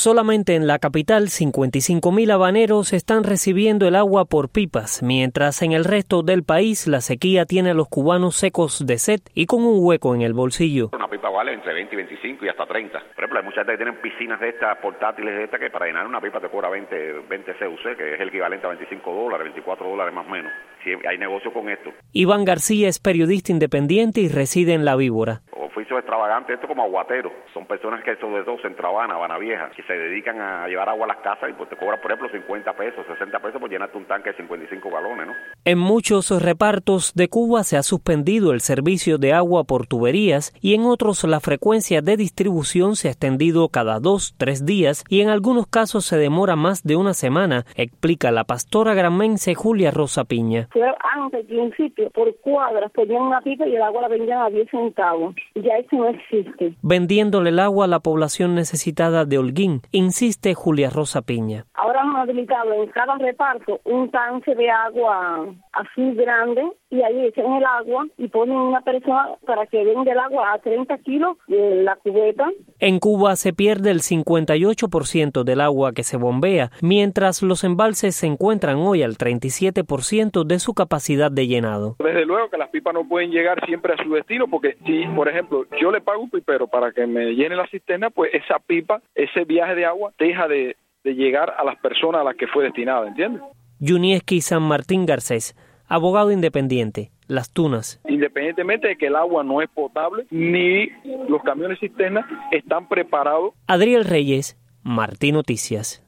Solamente en la capital, 55.000 habaneros están recibiendo el agua por pipas, mientras en el resto del país la sequía tiene a los cubanos secos de sed y con un hueco en el bolsillo. Una pipa vale entre 20 y 25 y hasta 30. Por ejemplo, hay mucha gente que tienen piscinas de estas, portátiles de estas, que para llenar una pipa te cobra 20 CUC, que es el equivalente a $25, $24 más o menos. Sí, hay negocio con esto. Iván García es periodista independiente y reside en La Víbora. Oficios extravagantes, esto como aguateros. Son personas que sobre todo en Habana Vieja, que se dedican a llevar agua a las casas y pues te cobran, por ejemplo, 50 pesos, 60 pesos por llenarte un tanque de 55 galones, ¿no? En muchos repartos de Cuba se ha suspendido el servicio de agua por tuberías y en otros la frecuencia de distribución se ha extendido cada 2-3 días y en algunos casos se demora más de una semana, explica la pastora granmense Julia Rosa Piña. Antes, al principio, por cuadras ponían una pipa y el agua la vendían a 10 centavos. Ya eso no existe. Vendiéndole el agua a la población necesitada de Holguín, insiste Julia Rosa Piña. Ahora han habilitado en cada reparto un tanque de agua así grande y ahí echan el agua y ponen una persona para que venda el agua a 30 kilos de la cubeta. En Cuba se pierde el 58% del agua que se bombea, mientras los embalses se encuentran hoy al 37% de su capacidad de llenado. Desde luego que las pipas no pueden llegar siempre a su destino, porque si, por ejemplo, yo le pago un pipero para que me llene la cisterna, pues esa pipa, ese viaje de agua, deja de llegar a las personas a las que fue destinada, ¿entiendes? Yunieski San Martín Garcés, abogado independiente, Las Tunas. Independientemente de que el agua no es potable, ni los camiones cisterna están preparados. Adriel Reyes, Martín Noticias.